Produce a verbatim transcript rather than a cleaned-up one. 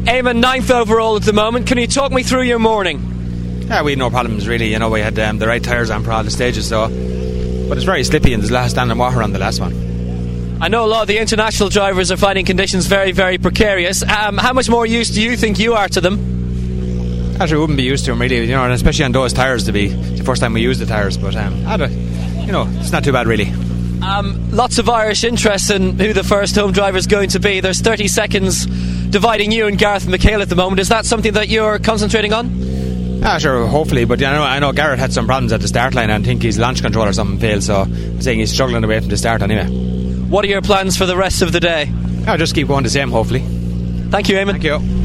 Eamon, ninth overall at the moment. Can you talk me through your morning? Yeah, we had no problems really. You know, we had um, the right tyres on for all the stages, so. But it's very slippy, and there's a lot of standing water on the last one. I know a lot of the international drivers are finding conditions very, very precarious. Um, how much more used do you think you are to them? Actually, we wouldn't be used to them really, you know, and especially on those tyres to be the first time we use the tyres. But um, I don't, you know, it's not too bad really. Um, lots of Irish interest in who the first home driver is going to be. There's thirty seconds dividing you and Gareth McHale at the moment. Is that something that you're concentrating on? Ah, sure, hopefully. But yeah, I know, I know Gareth had some problems at the start line, and I think his launch control or something failed. So I'm saying he's struggling away from the start anyway. What are your plans for the rest of the day? I'll just keep going the same, hopefully. Thank you, Eamon. Thank you.